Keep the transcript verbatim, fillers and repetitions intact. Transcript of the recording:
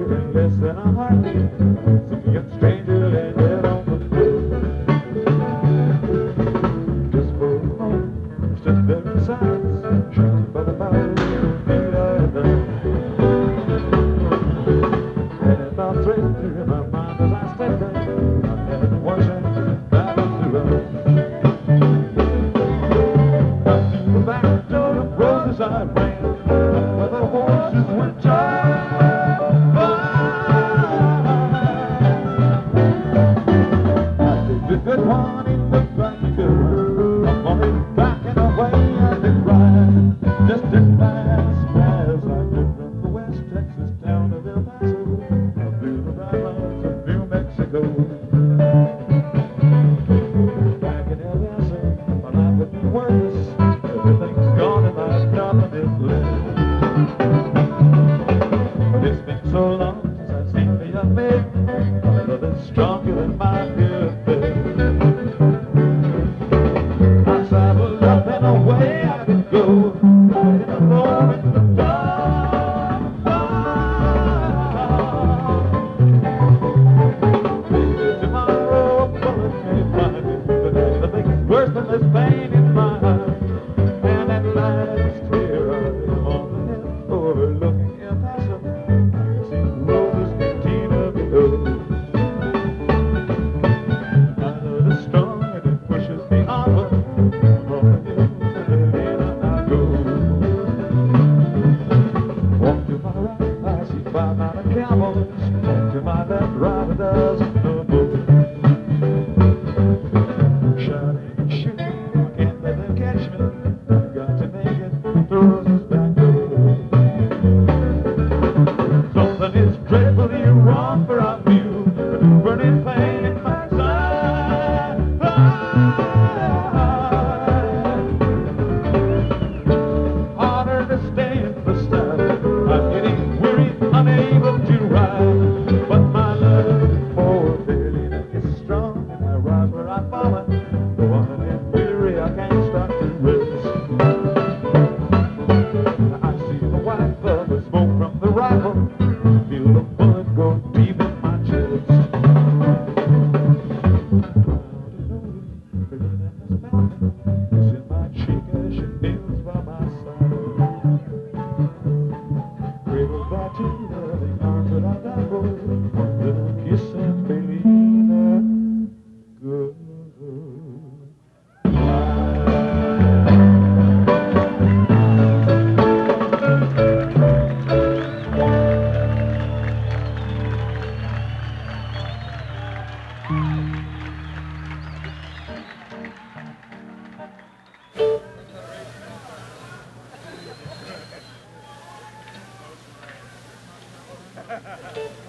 in less than a heartbeat. Some young stranger landed on the floor. Just for a moment, stood there in silence, shrouded by the power feet of the night. And a thought threaded through my mind as I stood there. I had one chance back to run. Up through the back door of roses I ran, where the horses went driving by. I took the good one, it looked like a good one. I'm only backing away I did ride, just as fast as I could from the West Texas town of El Paso, up through the bright lights of New Mexico. Back in El Paso, my life would be worthless. Everything's gone and I've nothing is left. But it's been so long since I've seen the young man. My love is stronger than my fear of death. I traveled up and away I could go, riding alone in the dark. Maybe tomorrow a bullet may find me, but nothing's worse than this pain in my heart. And at last here I am on the hill overlooking El Paso. I can see the roses cantina below. My love is strong and it pushes me onward. On the hill to the arena I go. Walk to my right, I see five mounted cowboys. Walk to my left, right a dozen of boys. Shouting and shooting, I can't let them catch me. I've got to make it to Rose's back door. Something is dreadfully wrong for I feel a burning pain in my side. Harder to stay in the saddle. I'm getting weary, unable to ride. But my love for Billy is strong, and I rise where I've fallen. Though I'm weary, I can't stop to rest. I see the white of the smoke from the rifle. Feel the bullet go deep in my chest. It's in my cheek as she kneels by my side. Cradled by two loving arms that I die for. One little kiss and Felina, good. Ha ha ha.